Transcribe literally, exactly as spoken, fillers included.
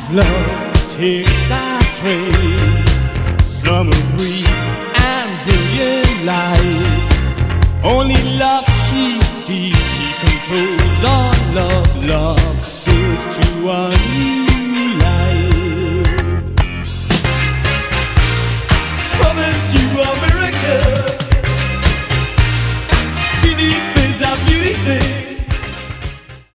love takes our train, summer breeze and brilliant light. Only love she sees, she controls all love. Love sails to a new life. Promised you a miracle. Belief is a beauty thing.